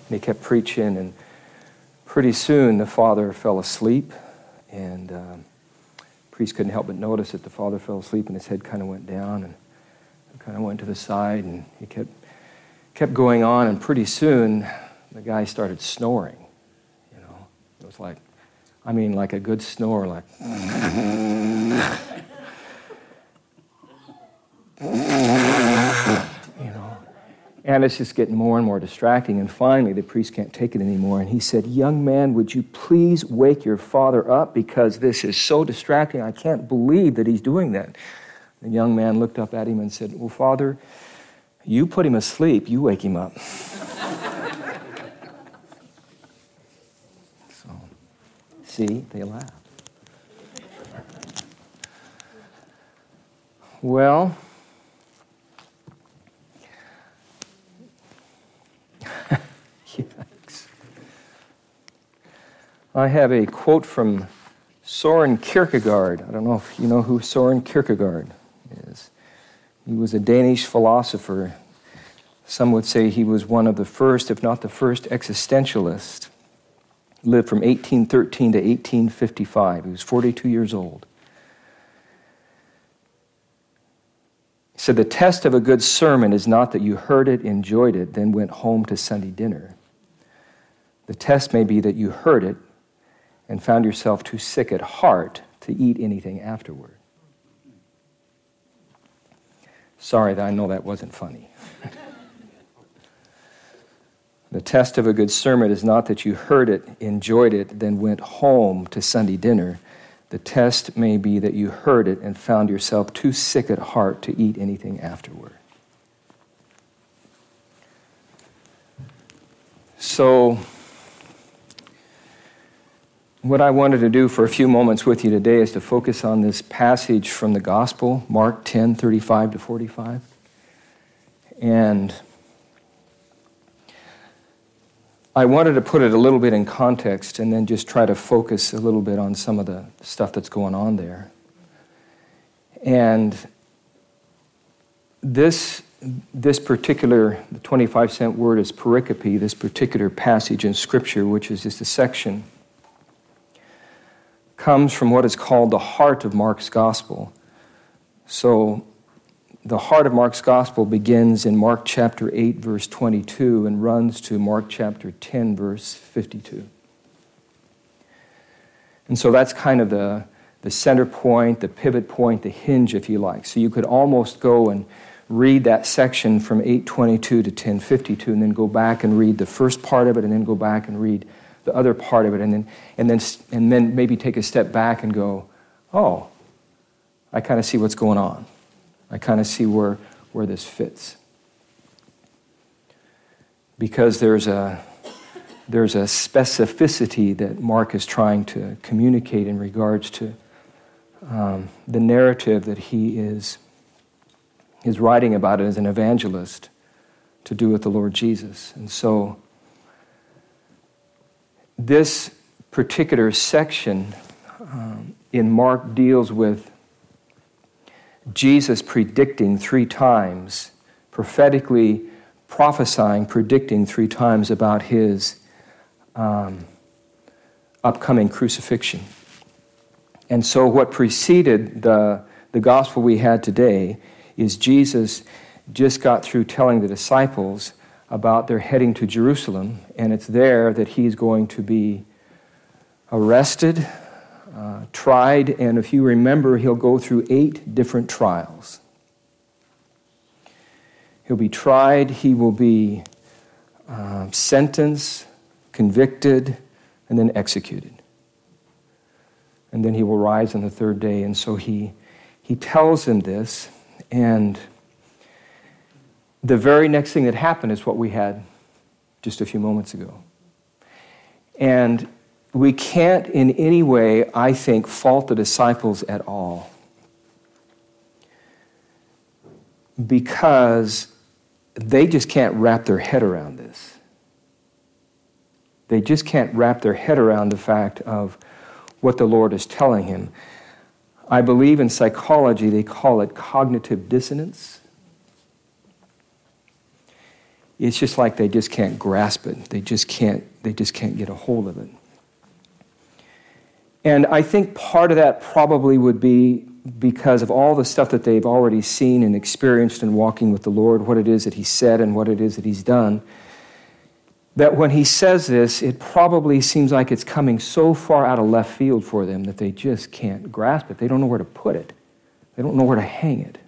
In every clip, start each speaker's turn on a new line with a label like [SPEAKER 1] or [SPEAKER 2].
[SPEAKER 1] he kept preaching, and pretty soon the father fell asleep, and the priest couldn't help but notice that the father fell asleep and his head kind of went down and kind of went to the side, and he kept going on, and pretty soon the guy started snoring. It was like a good snore, like and it's just getting more and more distracting, and finally the priest can't take it anymore, and he said, "Young man, would you please wake your father up, because this is so distracting. I can't believe that he's doing that." The young man looked up at him and said, "Well, Father, you put him asleep, you wake him up." So, see, they laugh. Well, yikes. I have a quote from Søren Kierkegaard. I don't know if you know who Søren Kierkegaard is. He was a Danish philosopher. Some would say he was one of the first, if not the first, existentialist. He lived from 1813 to 1855. He was 42 years old. He said, "The test of a good sermon is not that you heard it, enjoyed it, then went home to Sunday dinner. The test may be that you heard it and found yourself too sick at heart to eat anything afterward." Sorry, I know that wasn't funny. The test of a good sermon is not that you heard it, enjoyed it, then went home to Sunday dinner. The test may be that you heard it and found yourself too sick at heart to eat anything afterward. So, what I wanted to do for a few moments with you today is to focus on this passage from the Gospel, Mark 10:35 to 45. And I wanted to put it a little bit in context and then just try to focus a little bit on some of the stuff that's going on there. And this particular, the 25-cent word is pericope, this particular passage in Scripture, which is just a section, comes from what is called the heart of Mark's Gospel. So the heart of Mark's Gospel begins in Mark chapter 8, verse 22, and runs to Mark chapter 10, verse 52. And so that's kind of the center point, the pivot point, the hinge, if you like. So you could almost go and read that section from 8:22 to 10:52, and then go back and read the first part of it, and then go back and read the other part of it, and then maybe take a step back and go, "Oh, I kind of see what's going on. I kind of see where this fits." Because there's a specificity that Mark is trying to communicate in regards to the narrative that he is writing about it as an evangelist to do with the Lord Jesus. And so this particular section in Mark deals with Jesus predicting 3 times, prophetically prophesying, predicting 3 times about his upcoming crucifixion. And so what preceded the gospel we had today is Jesus just got through telling the disciples about their heading to Jerusalem, and it's there that he's going to be arrested, tried, and if you remember, he'll go through 8 different trials. He'll be tried, he will be sentenced, convicted, and then executed. And then he will rise on the 3rd day. And so he tells them this, and the very next thing that happened is what we had just a few moments ago. And we can't in any way, I think, fault the disciples at all, because they just can't wrap their head around this. They just can't wrap their head around the fact of what the Lord is telling him. I believe in psychology they call it cognitive dissonance. it's just like they just can't grasp it. They just can't get a hold of it. And I think part of that probably would be because of all the stuff that they've already seen and experienced in walking with the Lord, what it is that He said and what it is that He's done, that when He says this, it probably seems like it's coming so far out of left field for them that they just can't grasp it. They don't know where to put it. They don't know where to hang it.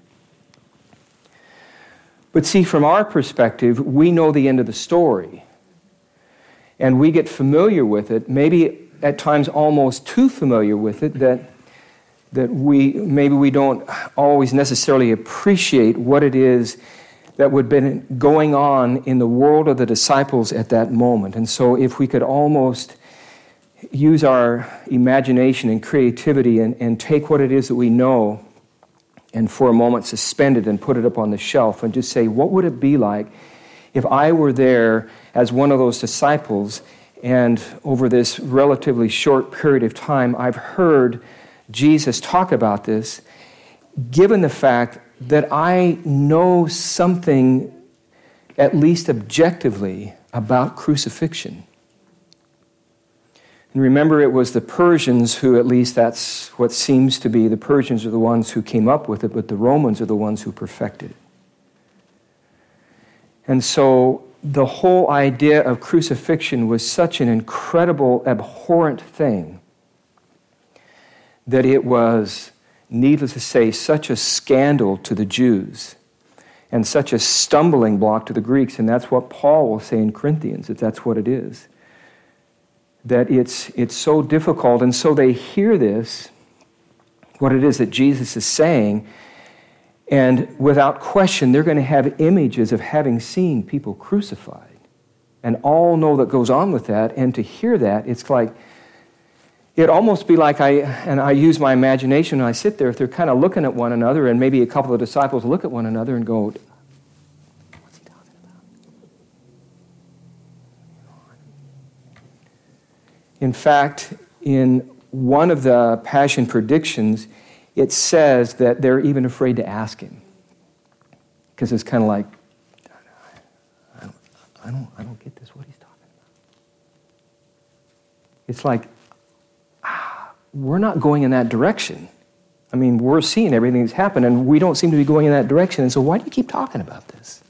[SPEAKER 1] But see, from our perspective, we know the end of the story. And we get familiar with it, maybe at times almost too familiar with it, that we don't always necessarily appreciate what it is that would have been going on in the world of the disciples at that moment. And so if we could almost use our imagination and creativity and take what it is that we know and for a moment suspend it and put it up on the shelf and just say, what would it be like if I were there as one of those disciples, and over this relatively short period of time, I've heard Jesus talk about this, given the fact that I know something, at least objectively, about crucifixion. And remember, it was the Persians who, at least that's what seems to be, the Persians are the ones who came up with it, but the Romans are the ones who perfected it. And so the whole idea of crucifixion was such an incredible, abhorrent thing that it was, needless to say, such a scandal to the Jews and such a stumbling block to the Greeks. And that's what Paul will say in Corinthians, that that's what it is. That it's so difficult. And so they hear this, what it is that Jesus is saying, and without question, they're going to have images of having seen people crucified and all know that goes on with that. And to hear that, it's like, it'd almost be like I use my imagination and I sit there, if they're kind of looking at one another, and maybe a couple of disciples look at one another and go, what's he talking about? In fact, in one of the Passion predictions, it says that they're even afraid to ask him. Because it's kind of like, I don't get this, what he's talking about. It's like, we're not going in that direction. I mean, we're seeing everything that's happened, and we don't seem to be going in that direction. And so why do you keep talking about this?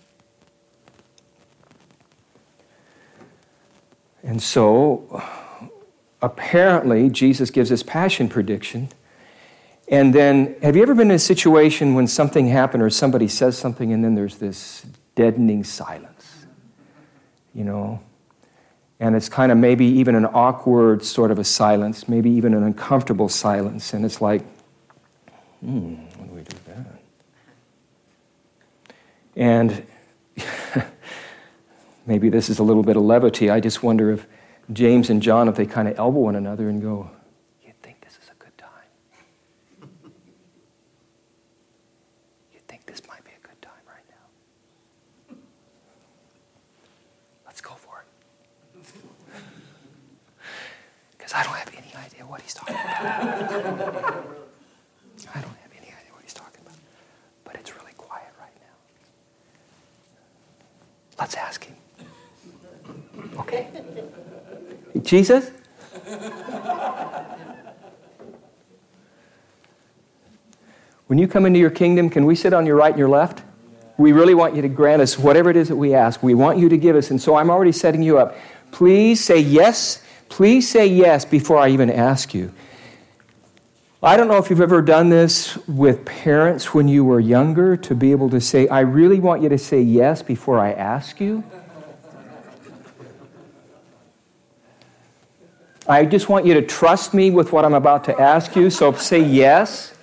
[SPEAKER 1] And so, apparently, Jesus gives this Passion prediction. And then, have you ever been in a situation when something happened or somebody says something and then there's this deadening silence? You know? And it's kind of maybe even an awkward sort of a silence, maybe even an uncomfortable silence. And it's like, when do we do that? And maybe this is a little bit of levity. I just wonder if James and John, if they kind of elbow one another and go, you think this is a good time? You think this might be a good time right now? Let's go for it. Because I don't have any idea what he's talking about. I don't have any idea what he's talking about. But it's really quiet right now. Let's ask him. Okay? Jesus? When you come into your kingdom, can we sit on your right and your left? We really want you to grant us whatever it is that we ask. We want you to give us. And so I'm already setting you up. Please say yes. Please say yes before I even ask you. I don't know if you've ever done this with parents when you were younger, to be able to say, I really want you to say yes before I ask you. I just want you to trust me with what I'm about to ask you, so say yes.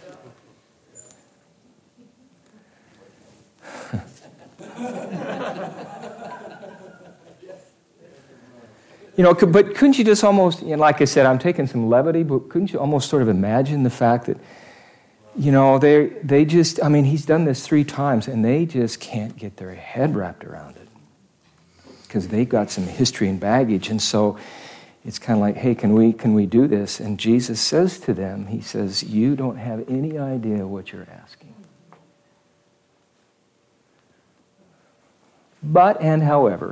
[SPEAKER 1] You know, but couldn't you just almost, you know, like I said, I'm taking some levity, but couldn't you almost sort of imagine the fact that, you know, they just, I mean, he's done this 3 times, and they just can't get their head wrapped around it because they've got some history and baggage. And so it's kind of like, hey, can we do this? And Jesus says to them, he says, you don't have any idea what you're asking. But and however,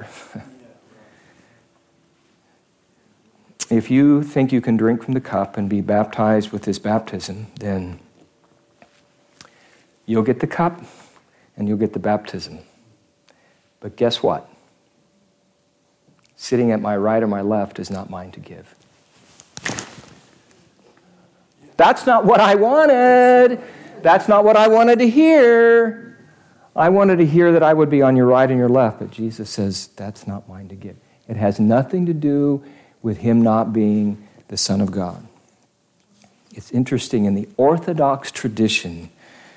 [SPEAKER 1] if you think you can drink from the cup and be baptized with this baptism, then you'll get the cup and you'll get the baptism. But guess what? Sitting at my right or my left is not mine to give. That's not what I wanted. That's not what I wanted to hear. I wanted to hear that I would be on your right and your left, but Jesus says, that's not mine to give. It has nothing to do with him not being the Son of God. It's interesting, in the Orthodox tradition,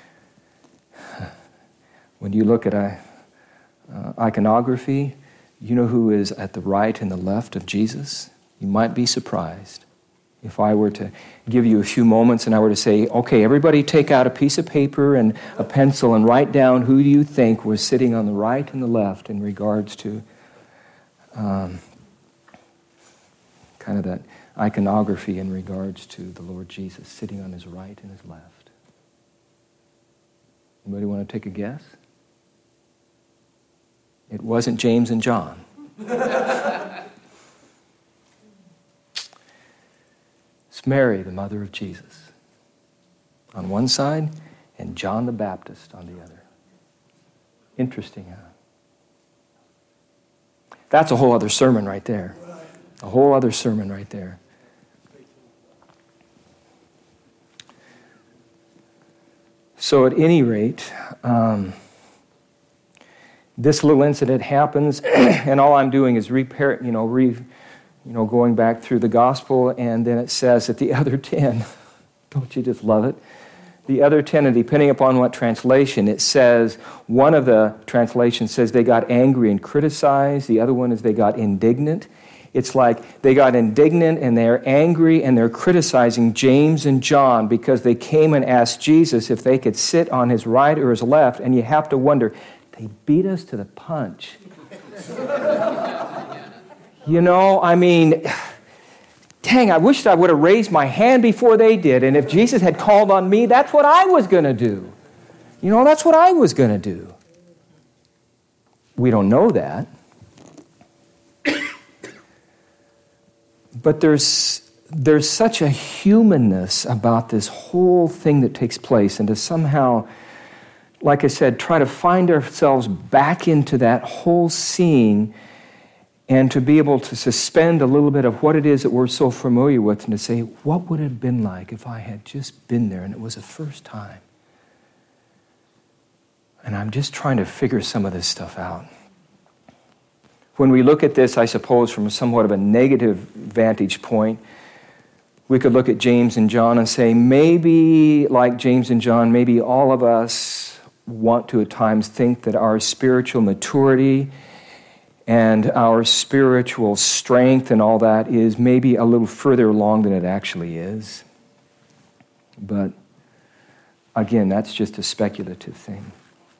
[SPEAKER 1] when you look at iconography, you know who is at the right and the left of Jesus? You might be surprised. If I were to give you a few moments and I were to say, okay, everybody take out a piece of paper and a pencil and write down who do you think was sitting on the right and the left in regards to kind of that iconography in regards to the Lord Jesus sitting on his right and his left. Anybody want to take a guess? It wasn't James and John. It's Mary, the mother of Jesus, on one side, and John the Baptist on the other. Interesting, huh? That's a whole other sermon right there. A whole other sermon right there. So at any rate, this little incident happens, and all I'm doing is going back through the gospel, and then it says that the other 10, don't you just love it? The other 10, and depending upon what translation, it says, one of the translations says they got angry and criticized, the other one is they got indignant. It's like they got indignant and they're angry and they're criticizing James and John because they came and asked Jesus if they could sit on his right or his left, and you have to wonder, they beat us to the punch. Dang, I wish I would have raised my hand before they did. And if Jesus had called on me, that's what I was going to do. That's what I was going to do. We don't know that. But there's such a humanness about this whole thing that takes place. And to somehow, like I said, try to find ourselves back into that whole scene, and to be able to suspend a little bit of what it is that we're so familiar with, and to say, what would it have been like if I had just been there and it was the first time? And I'm just trying to figure some of this stuff out. When we look at this, I suppose, from somewhat of a negative vantage point, we could look at James and John and say, maybe, like James and John, maybe all of us want to at times think that our spiritual maturity and our spiritual strength and all that is maybe a little further along than it actually is. But again, that's just a speculative thing.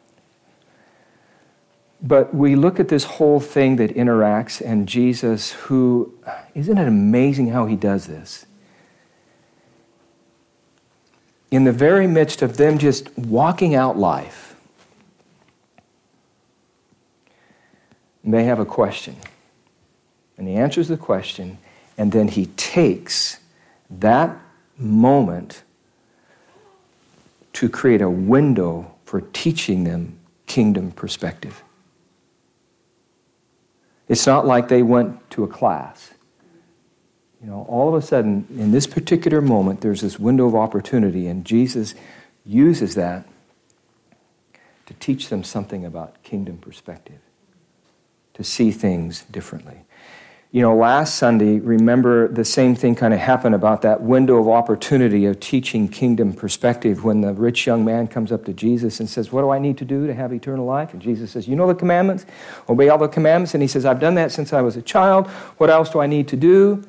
[SPEAKER 1] But we look at this whole thing that interacts, and Jesus, who, isn't it amazing how he does this? In the very midst of them just walking out life, and they have a question. And he answers the question, and then he takes that moment to create a window for teaching them kingdom perspective. It's not like they went to a class. All of a sudden, in this particular moment, there's this window of opportunity, and Jesus uses that to teach them something about kingdom perspective, to see things differently. Last Sunday, remember the same thing kind of happened about that window of opportunity of teaching kingdom perspective when the rich young man comes up to Jesus and says, what do I need to do to have eternal life? And Jesus says, you know the commandments? Obey all the commandments. And he says, I've done that since I was a child. What else do I need to do?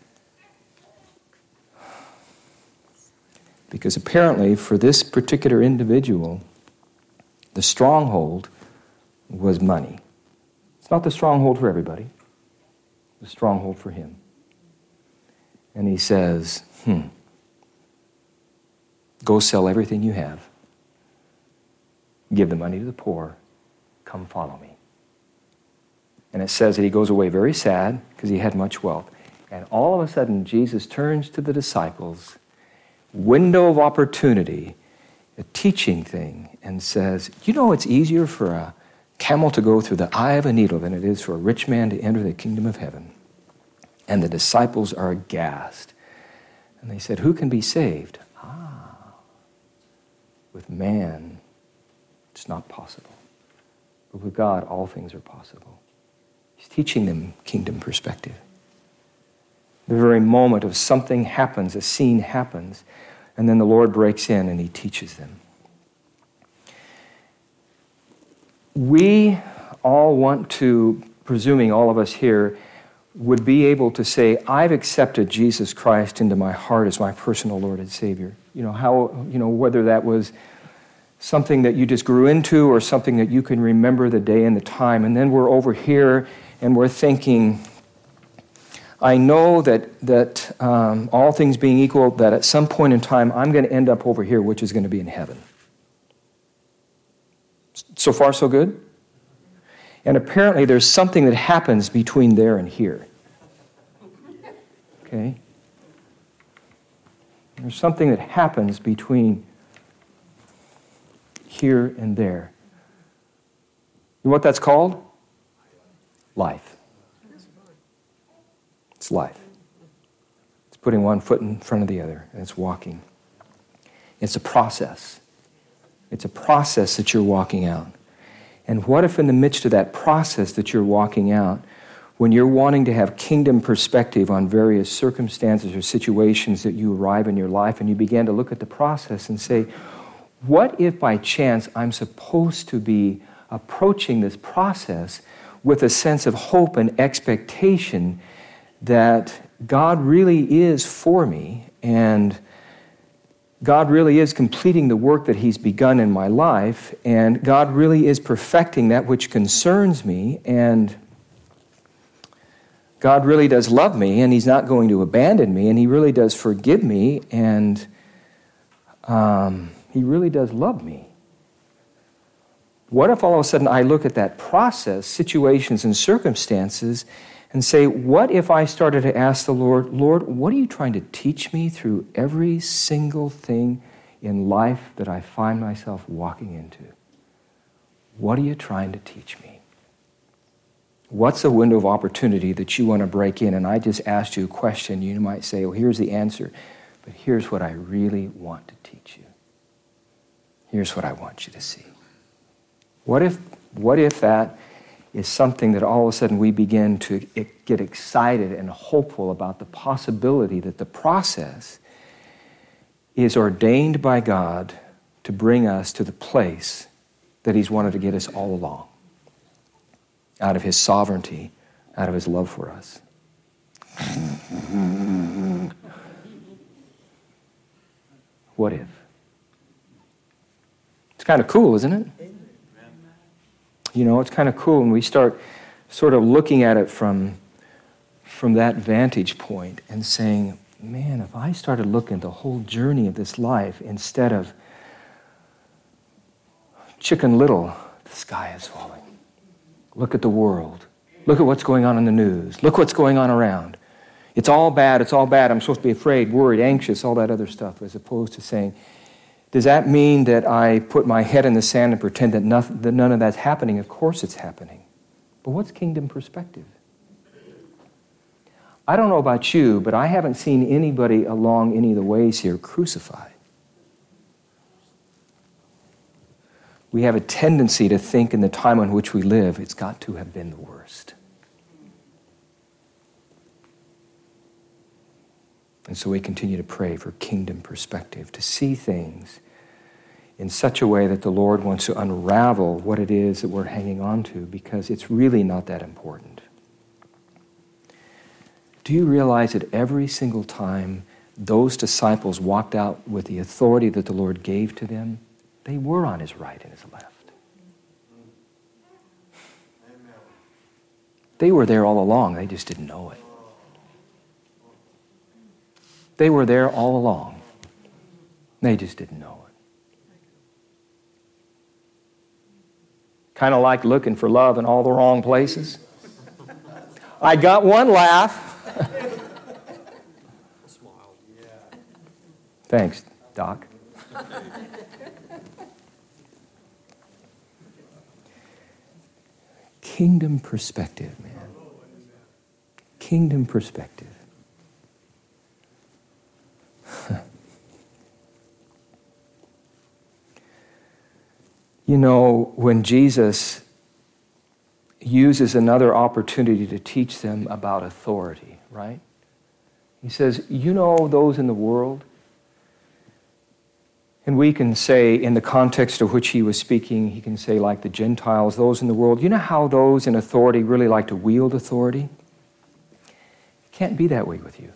[SPEAKER 1] Because apparently for this particular individual, the stronghold was money. It's not the stronghold for everybody. The stronghold for him. And he says, go sell everything you have. Give the money to the poor. Come follow me. And it says that he goes away very sad because he had much wealth. And all of a sudden, Jesus turns to the disciples, window of opportunity, a teaching thing, and says, you know it's easier for a camel to go through the eye of a needle than it is for a rich man to enter the kingdom of heaven. And the disciples are aghast. And they said, who can be saved? With man, it's not possible. But with God, all things are possible. He's teaching them kingdom perspective. The very moment of something happens, a scene happens, and then the Lord breaks in and he teaches them. We all want to, presuming all of us here, would be able to say, I've accepted Jesus Christ into my heart as my personal Lord and Savior. Whether that was something that you just grew into or something that you can remember the day and the time. And then we're over here and we're thinking, I know that all things being equal, that at some point in time, I'm going to end up over here, which is going to be in heaven. So far, so good? And apparently there's something that happens between there and here. Okay? There's something that happens between here and there. You know what that's called? Life. It's life. It's putting one foot in front of the other, and it's walking. It's a process. It's a process that you're walking out. And what if in the midst of that process that you're walking out, when you're wanting to have kingdom perspective on various circumstances or situations that you arrive in your life, and you begin to look at the process and say, what if by chance I'm supposed to be approaching this process with a sense of hope and expectation that God really is for me and God really is completing the work that He's begun in my life, and God really is perfecting that which concerns me, and God really does love me, and He's not going to abandon me, and He really does forgive me, and He really does love me. What if all of a sudden I look at that process, situations and circumstances, and say, what if I started to ask the Lord, what are you trying to teach me through every single thing in life that I find myself walking into? What are you trying to teach me? What's a window of opportunity that you want to break in? And I just asked you a question. You might say, here's the answer. But here's what I really want to teach you. Here's what I want you to see. What if that is something that all of a sudden we begin to get excited and hopeful about the possibility that the process is ordained by God to bring us to the place that He's wanted to get us all along, out of His sovereignty, out of His love for us. What if? It's kind of cool, isn't it? It's kind of cool when we start sort of looking at it from that vantage point and saying, man, if I started looking at the whole journey of this life instead of Chicken Little, the sky is falling. Look at the world. Look at what's going on in the news. Look what's going on around. It's all bad, I'm supposed to be afraid, worried, anxious, all that other stuff, as opposed to saying, does that mean that I put my head in the sand and pretend that none of that's happening? Of course it's happening. But what's kingdom perspective? I don't know about you, but I haven't seen anybody along any of the ways here crucified. We have a tendency to think in the time in which we live, it's got to have been the worst. And so we continue to pray for kingdom perspective, to see things in such a way that the Lord wants to unravel what it is that we're hanging on to, because it's really not that important. Do you realize that every single time those disciples walked out with the authority that the Lord gave to them, they were on His right and His left? They were there all along, they just didn't know it. They were there all along. They just didn't know it. Kind of like looking for love in all the wrong places. I got one laugh.
[SPEAKER 2] Smile. Yeah.
[SPEAKER 1] Thanks, Doc. Kingdom perspective, man. Kingdom perspective. You know, when Jesus uses another opportunity to teach them about authority, right? He says, you know those in the world? And we can say, in the context of which he was speaking, he can say, like the Gentiles, those in the world, you know how those in authority really like to wield authority? It can't be that way with you.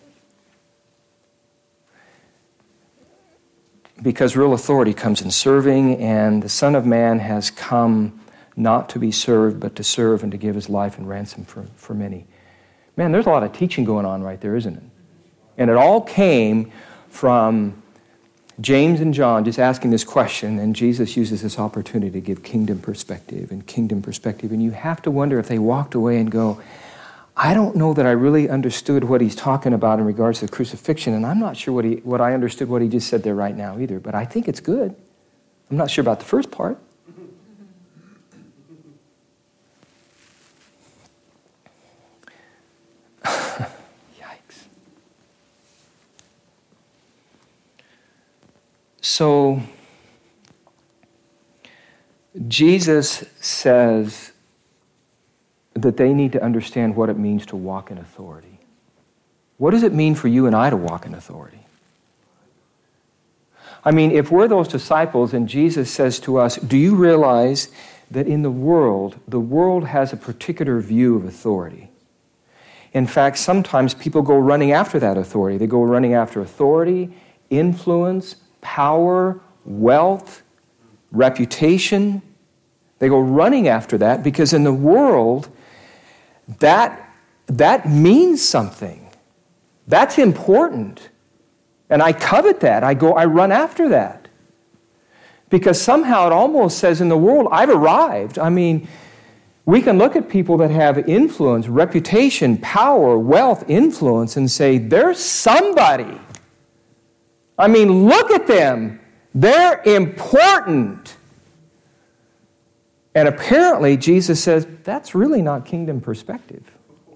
[SPEAKER 1] Because real authority comes in serving, and the Son of Man has come not to be served, but to serve and to give his life in ransom for many. Man, there's a lot of teaching going on right there, isn't it? And it all came from James and John just asking this question, and Jesus uses this opportunity to give kingdom perspective. And you have to wonder if they walked away and go, I don't know that I really understood what he's talking about in regards to the crucifixion, and I'm not sure what I understood what he just said there right now either, but I think it's good. I'm not sure about the first part. Yikes. So, Jesus says that they need to understand what it means to walk in authority. What does it mean for you and I to walk in authority? I mean, if we're those disciples and Jesus says to us, do you realize that in the world has a particular view of authority? In fact, sometimes people go running after that authority. They go running after authority, influence, power, wealth, reputation. They go running after that because in the world, that means something. That's important. And I covet that. I run after that. Because somehow it almost says in the world, I've arrived. I mean, we can look at people that have influence, reputation, power, wealth, influence, and say, they're somebody. I mean, look at them. They're important. And apparently, Jesus says, that's really not kingdom perspective.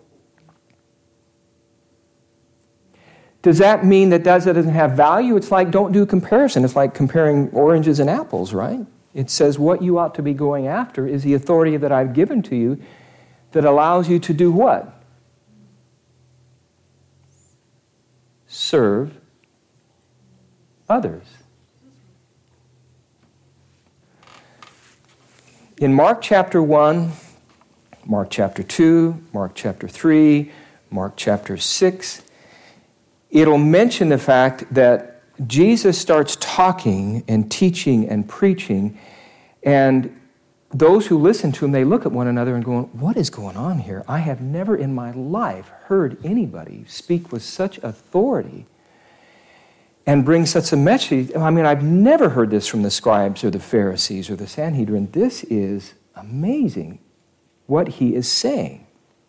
[SPEAKER 1] Does that mean that doesn't have value? It's like, don't do comparison. It's like comparing oranges and apples, right? It says what you ought to be going after is the authority that I've given to you that allows you to do what? Serve others. In Mark chapter 1, Mark chapter 2, Mark chapter 3, Mark chapter 6, it'll mention the fact that Jesus starts talking and teaching and preaching, and those who listen to him, they look at one another and go, what is going on here? I have never in my life heard anybody speak with such authority and bring such a message. I mean, I've never heard this from the scribes or the Pharisees or the Sanhedrin. This is amazing what he is saying.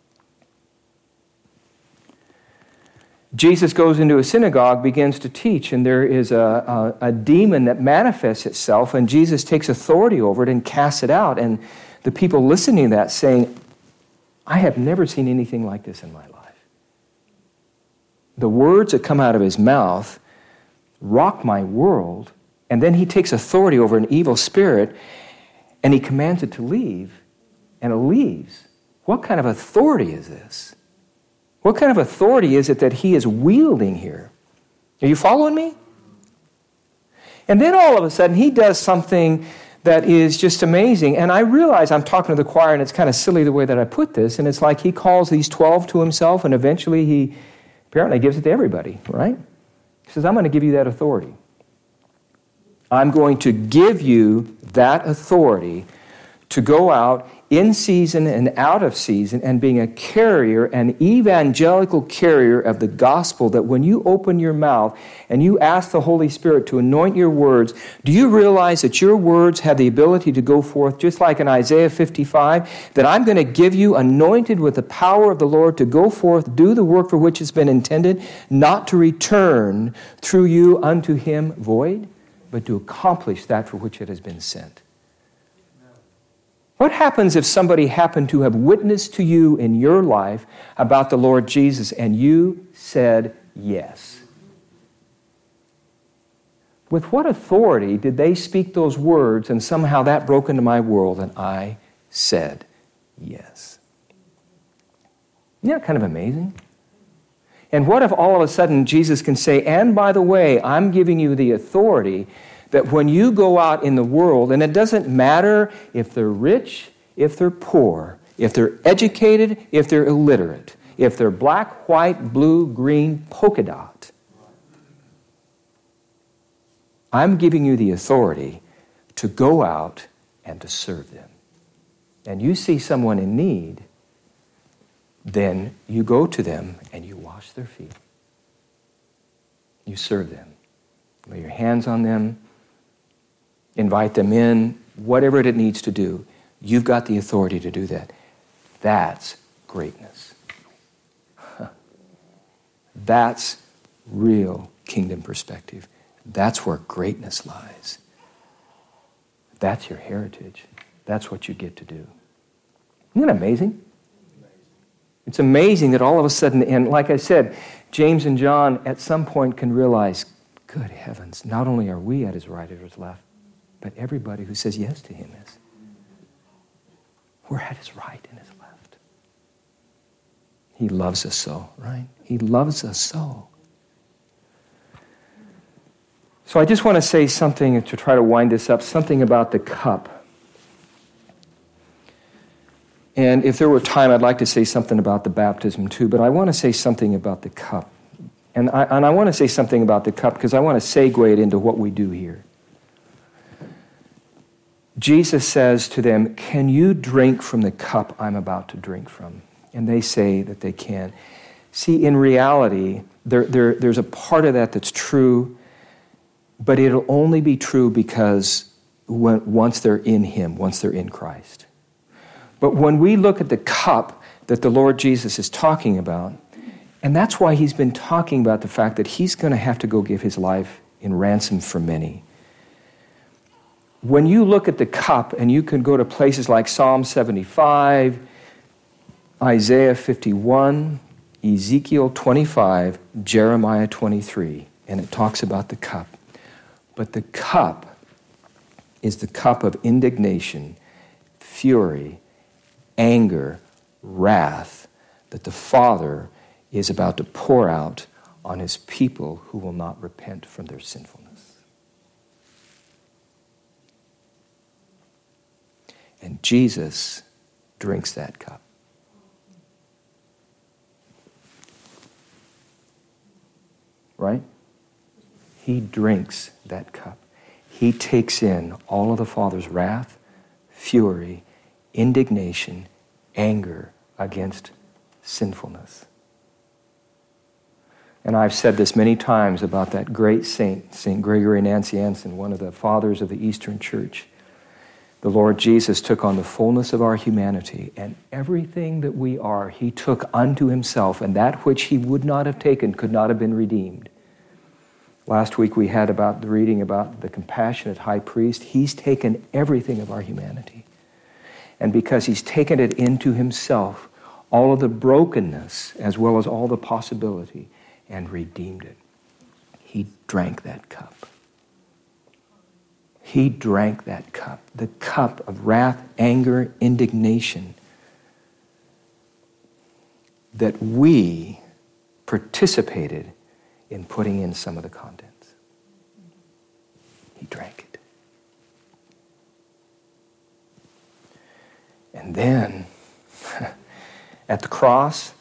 [SPEAKER 1] Jesus goes into a synagogue, begins to teach, and there is a demon that manifests itself, and Jesus takes authority over it and casts it out. And the people listening to that saying, I have never seen anything like this in my life. The words that come out of his mouth rock my world, and then he takes authority over an evil spirit, and he commands it to leave, and it leaves. What kind of authority is this? What kind of authority is it that he is wielding here? Are you following me? And then all of a sudden, he does something that is just amazing. And I realize I'm talking to the choir, and it's kind of silly the way that I put this, and it's like he calls these 12 to himself, and eventually he apparently gives it to everybody, right? He says, I'm going to give you that authority. I'm going to give you that authority to go out in season and out of season and being a carrier, an evangelical carrier of the gospel, that when you open your mouth and you ask the Holy Spirit to anoint your words, do you realize that your words have the ability to go forth, just like in Isaiah 55, that I'm going to give you anointed with the power of the Lord to go forth, do the work for which it's been intended, not to return through you unto him void, but to accomplish that for which it has been sent. What happens if somebody happened to have witnessed to you in your life about the Lord Jesus and you said yes? With what authority did they speak those words and somehow that broke into my world and I said yes? Isn't that kind of amazing? And what if all of a sudden Jesus can say, and by the way, I'm giving you the authority that when you go out in the world, and it doesn't matter if they're rich, if they're poor, if they're educated, if they're illiterate, if they're black, white, blue, green, polka dot, I'm giving you the authority to go out and to serve them. And you see someone in need, then you go to them and you wash their feet. You serve them. Lay your hands on them. Invite them in, whatever it needs to do. You've got the authority to do that. That's greatness. That's real kingdom perspective. That's where greatness lies. That's your heritage. That's what you get to do. Isn't that amazing? It's amazing that all of a sudden, and like I said, James and John at some point can realize, good heavens, not only are we at his right or his left, but everybody who says yes to him is. We're at his right and his left. He loves us so, right? He loves us so. So I just want to say something to try to wind this up, something about the cup. And if there were time, I'd like to say something about the baptism too, but I want to say something about the cup. And I want to say something about the cup because I want to segue it into what we do here. Jesus says to them, can you drink from the cup I'm about to drink from? And they say that they can. See, in reality, there's a part of that that's true, but it'll only be true because once they're in him, once they're in Christ. But when we look at the cup that the Lord Jesus is talking about, and that's why he's been talking about the fact that he's going to have to go give his life in ransom for many. When you look at the cup, and you can go to places like Psalm 75, Isaiah 51, Ezekiel 25, Jeremiah 23, and it talks about the cup. But the cup is the cup of indignation, fury, anger, wrath that the Father is about to pour out on his people who will not repent from their sinfulness. And Jesus drinks that cup. Right? He drinks that cup. He takes in all of the Father's wrath, fury, indignation, anger against sinfulness. And I've said this many times about that great saint, St. Gregory Nazianzen, one of the fathers of the Eastern Church. The Lord Jesus took on the fullness of our humanity, and everything that we are, he took unto himself, and that which he would not have taken could not have been redeemed. Last week we had about the reading about the compassionate high priest. He's taken everything of our humanity. And because he's taken it into himself, all of the brokenness as well as all the possibility, and redeemed it. He drank that cup. He drank that cup, the cup of wrath, anger, indignation, that we participated in putting in some of the contents. He drank it. And then, at the cross,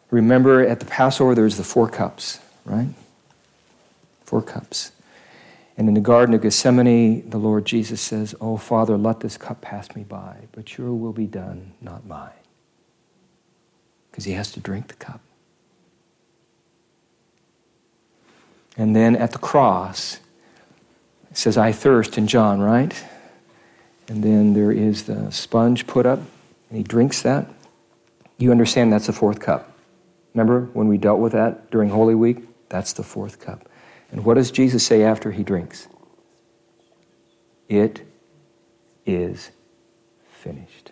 [SPEAKER 1] remember at the Passover there's the 4 cups, right? 4 cups. And in the Garden of Gethsemane, the Lord Jesus says, "Oh, Father, let this cup pass me by, but your will be done, not mine." Because he has to drink the cup. And then at the cross, it says, "I thirst" in John, right? And then there is the sponge put up, and he drinks that. You understand that's the fourth cup. Remember when we dealt with that during Holy Week? That's the fourth cup. And what does Jesus say after he drinks? It is finished.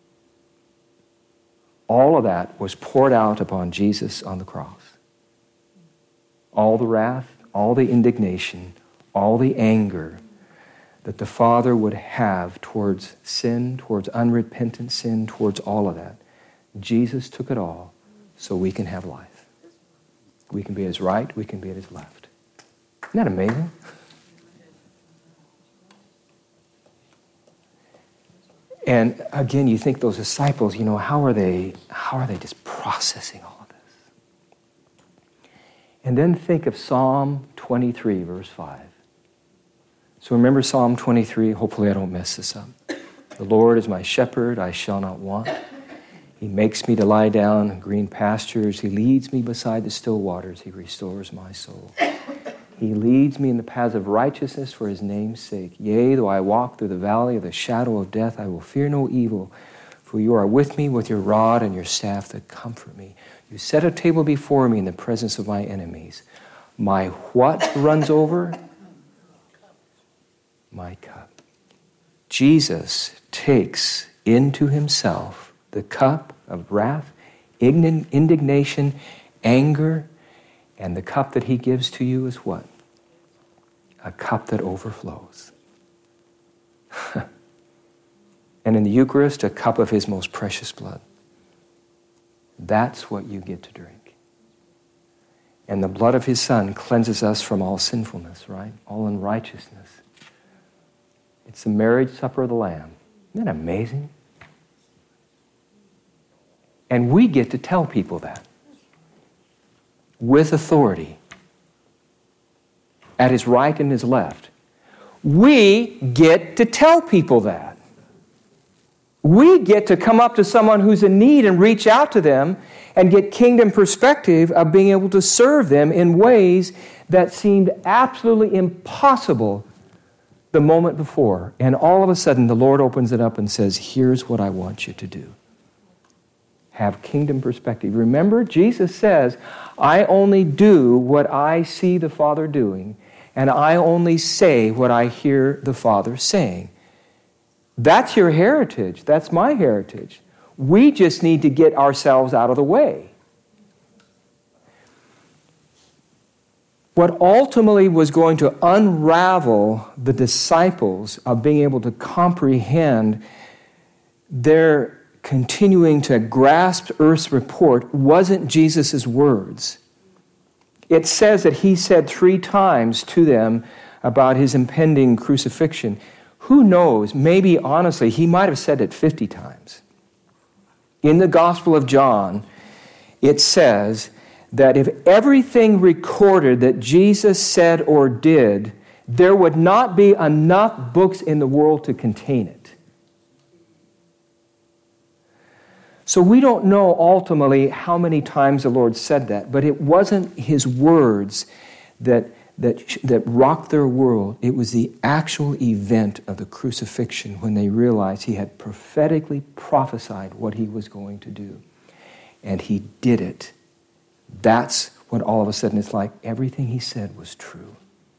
[SPEAKER 1] All of that was poured out upon Jesus on the cross. All the wrath, all the indignation, all the anger that the Father would have towards sin, towards unrepentant sin, towards all of that. Jesus took it all so we can have life. We can be at his right, we can be at his left. Isn't that amazing? And again, you think those disciples, how are they just processing all of this? And then think of Psalm 23, verse 5. So remember Psalm 23, hopefully I don't mess this up. "The Lord is my shepherd, I shall not want. He makes me to lie down in green pastures. He leads me beside the still waters. He restores my soul. He leads me in the paths of righteousness for his name's sake. Yea, though I walk through the valley of the shadow of death, I will fear no evil, for you are with me with your rod and your staff that comfort me. You set a table before me in the presence of my enemies. My what runs over? My cup." Jesus takes into himself the cup of wrath, indignation, anger, and the cup that he gives to you is what? A cup that overflows. And in the Eucharist, a cup of his most precious blood. That's what you get to drink. And the blood of his Son cleanses us from all sinfulness, right? All unrighteousness. It's the marriage supper of the Lamb. Isn't that amazing? And we get to tell people that. With authority. At his right and his left. We get to tell people that. We get to come up to someone who's in need and reach out to them and get kingdom perspective of being able to serve them in ways that seemed absolutely impossible the moment before. And all of a sudden, the Lord opens it up and says, "Here's what I want you to do." Have kingdom perspective. Remember, Jesus says, "I only do what I see the Father doing, and I only say what I hear the Father saying." That's your heritage. That's my heritage. We just need to get ourselves out of the way. What ultimately was going to unravel the disciples of being able to comprehend their continuing to grasp earth's report wasn't Jesus' words. It says that he said 3 times to them about his impending crucifixion. Who knows? Maybe, honestly, he might have said it 50 times. In the Gospel of John, it says that if everything recorded that Jesus said or did, there would not be enough books in the world to contain it. So we don't know ultimately how many times the Lord said that, but it wasn't his words that rocked their world. It was the actual event of the crucifixion when they realized he had prophetically prophesied what he was going to do. And he did it. That's when all of a sudden it's like everything he said was true.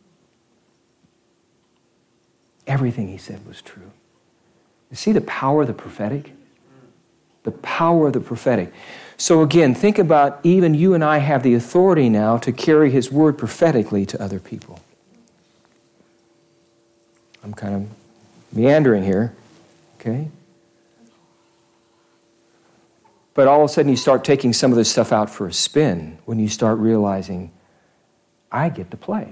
[SPEAKER 1] Everything he said was true. You see the power of the prophetic? The power of the prophetic. So again, think about even you and I have the authority now to carry his word prophetically to other people. I'm kind of meandering here, okay? But all of a sudden you start taking some of this stuff out for a spin when you start realizing, I get to play.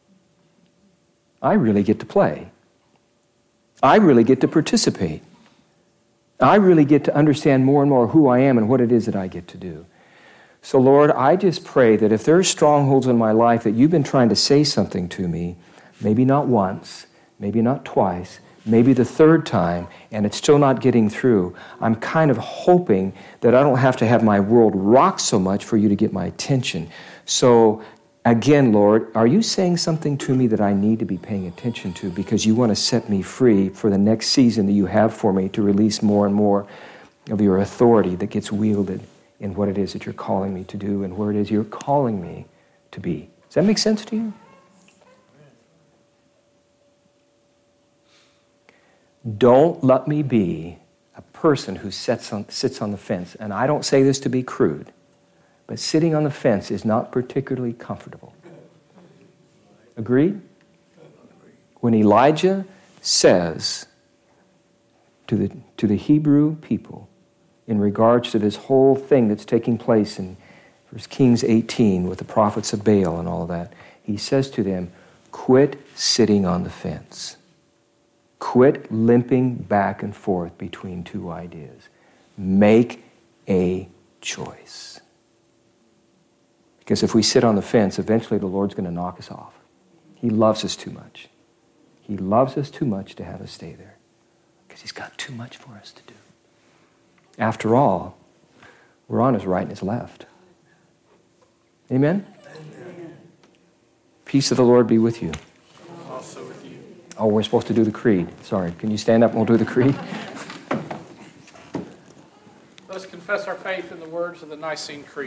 [SPEAKER 1] I really get to play. I really get to participate. I really get to understand more and more who I am and what it is that I get to do. So Lord, I just pray that if there are strongholds in my life that you've been trying to say something to me, maybe not once, maybe not twice, maybe the third time, and it's still not getting through, I'm kind of hoping that I don't have to have my world rock so much for you to get my attention. So again, Lord, are you saying something to me that I need to be paying attention to because you want to set me free for the next season that you have for me to release more and more of your authority that gets wielded in what it is that you're calling me to do and where it is you're calling me to be? Does that make sense to you? Don't let me be a person who sits on the fence. And I don't say this to be crude, but sitting on the fence is not particularly comfortable. Agreed? When Elijah says to the Hebrew people in regards to this whole thing that's taking place in 1 Kings 18 with the prophets of Baal and all of that, he says to them, quit sitting on the fence. Quit limping back and forth between two ideas. Make a choice. Because if we sit on the fence, eventually the Lord's going to knock us off. He loves us too much. He loves us too much to have us stay there. Because He's got too much for us to do. After all, we're on His right and His left. Amen? Amen. Peace of the Lord be with you.
[SPEAKER 2] Also with you.
[SPEAKER 1] Oh, we're supposed to do the creed. Sorry. Can you stand up and we'll do the creed?
[SPEAKER 2] Let's confess our faith in the words of the Nicene Creed.